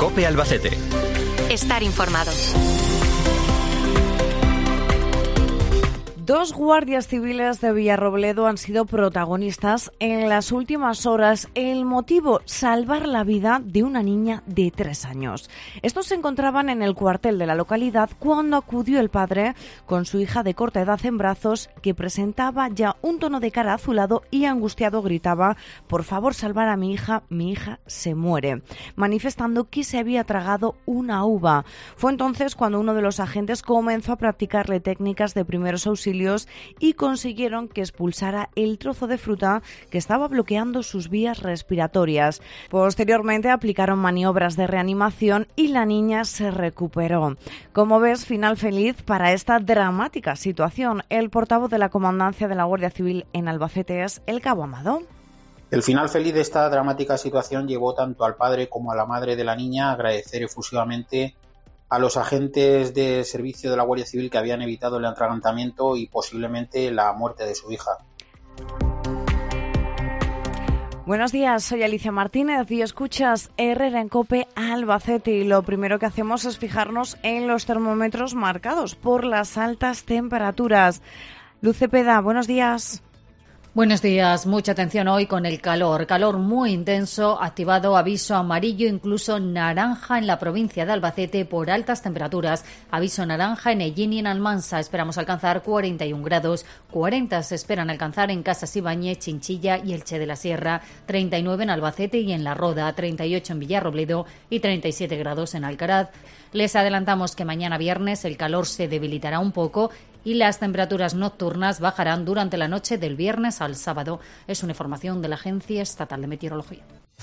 COPE Albacete. Estar informado. 2 guardias civiles de Villarrobledo han sido protagonistas en las últimas horas. El motivo, salvar la vida de una niña de 3 años. Estos se encontraban en el cuartel de la localidad cuando acudió el padre con su hija de corta edad en brazos, que presentaba ya un tono de cara azulado y angustiado gritaba: por favor, salvar a mi hija se muere, manifestando que se había tragado una uva. Fue entonces cuando uno de los agentes comenzó a practicarle técnicas de primeros auxilios y consiguieron que expulsara el trozo de fruta que estaba bloqueando sus vías respiratorias. Posteriormente aplicaron maniobras de reanimación y la niña se recuperó. Como ves, final feliz para esta dramática situación. El portavoz de la Comandancia de la Guardia Civil en Albacete es el Cabo Amado. El final feliz de esta dramática situación llevó tanto al padre como a la madre de la niña a agradecer efusivamente a los agentes de servicio de la Guardia Civil que habían evitado el atragantamiento y posiblemente la muerte de su hija. Buenos días, soy Alicia Martínez y escuchas Herrera en COPE Albacete, y lo primero que hacemos es fijarnos en los termómetros marcados por las altas temperaturas. Luz Cepeda, buenos días. Buenos días, mucha atención hoy con el calor muy intenso, activado aviso amarillo, incluso naranja en la provincia de Albacete por altas temperaturas, aviso naranja en Ellín y en Almansa, esperamos alcanzar 41 grados, 40 se esperan alcanzar en Casas Ibáñez, Chinchilla y Elche de la Sierra, 39 en Albacete y en La Roda, 38 en Villarrobledo y 37 grados en Alcaraz. Les adelantamos que mañana viernes el calor se debilitará un poco y las temperaturas nocturnas bajarán durante la noche del viernes al sábado. Es una información de la Agencia Estatal de Meteorología.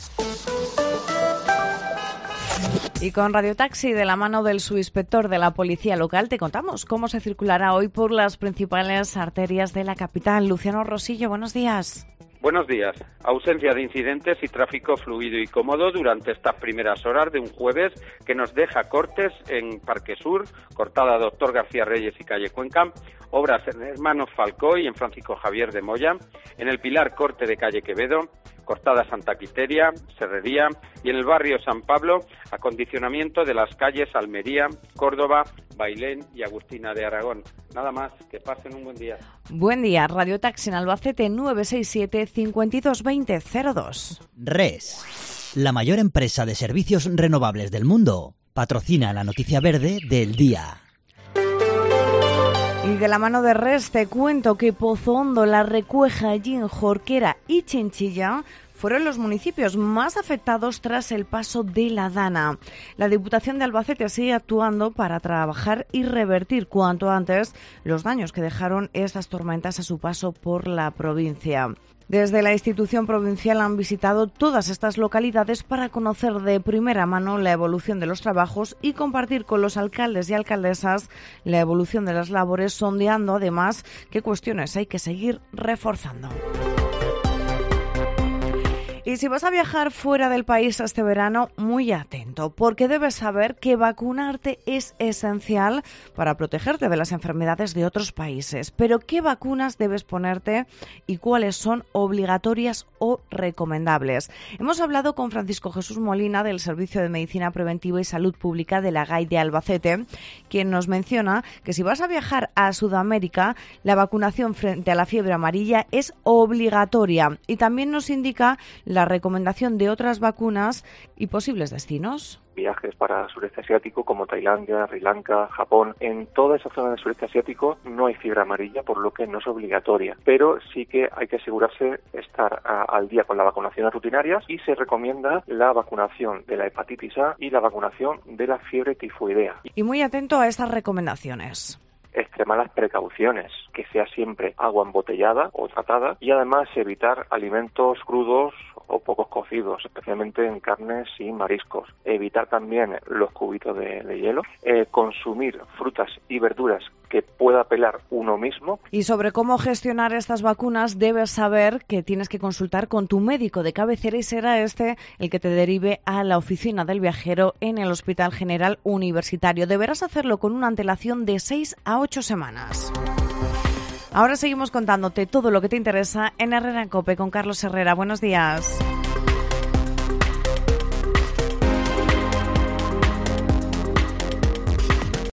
Y con Radio Taxi, de la mano del subinspector de la Policía Local, te contamos cómo se circulará hoy por las principales arterias de la capital. Luciano Rosillo, buenos días. Buenos días. Ausencia de incidentes y tráfico fluido y cómodo durante estas primeras horas de un jueves que nos deja cortes en Parque Sur, cortada Doctor García Reyes y calle Cuenca, obras en Hermanos Falcó y en Francisco Javier de Moya, en el Pilar corte de calle Quevedo, cortada Santa Quiteria, Serrería y en el barrio San Pablo, acondicionamiento de las calles Almería, Córdoba, Bailén y Agustina de Aragón. Nada más, que pasen un buen día. Buen día, Radio Taxi en Albacete 967 5220 02. RES, la mayor empresa de servicios renovables del mundo, patrocina la noticia verde del día. Y de la mano de RES te cuento que Pozondo, La Recueja, Ellín, Jorquera y Chinchilla fueron los municipios más afectados tras el paso de la Dana. La Diputación de Albacete sigue actuando para trabajar y revertir cuanto antes los daños que dejaron estas tormentas a su paso por la provincia. Desde la institución provincial han visitado todas estas localidades para conocer de primera mano la evolución de los trabajos y compartir con los alcaldes y alcaldesas la evolución de las labores, sondeando además qué cuestiones hay que seguir reforzando. Y si vas a viajar fuera del país este verano, muy atento, porque debes saber que vacunarte es esencial para protegerte de las enfermedades de otros países. Pero ¿qué vacunas debes ponerte y cuáles son obligatorias o recomendables? Hemos hablado con Francisco Jesús Molina, del Servicio de Medicina Preventiva y Salud Pública de la GAI de Albacete, quien nos menciona que si vas a viajar a Sudamérica, la vacunación frente a la fiebre amarilla es obligatoria, y también nos indica la recomendación de otras vacunas y posibles destinos. Viajes para sureste asiático como Tailandia, Sri Lanka, Japón. En toda esa zona del sureste asiático no hay fiebre amarilla, por lo que no es obligatoria, pero sí que hay que asegurarse estar al día con las vacunaciones rutinarias, y se recomienda la vacunación de la hepatitis A y la vacunación de la fiebre tifoidea. Y muy atento a estas recomendaciones. Extremar las precauciones, que sea siempre agua embotellada o tratada, y además evitar alimentos crudos o pocos cocidos, especialmente en carnes y mariscos. Evitar también los cubitos de hielo. Consumir frutas y verduras que pueda pelar uno mismo. Y sobre cómo gestionar estas vacunas debes saber que tienes que consultar con tu médico de cabecera, y será este el que te derive a la oficina del viajero en el Hospital General Universitario. Deberás hacerlo con una antelación de 6 a 8 semanas. Ahora seguimos contándote todo lo que te interesa en Herrera en COPE con Carlos Herrera. Buenos días.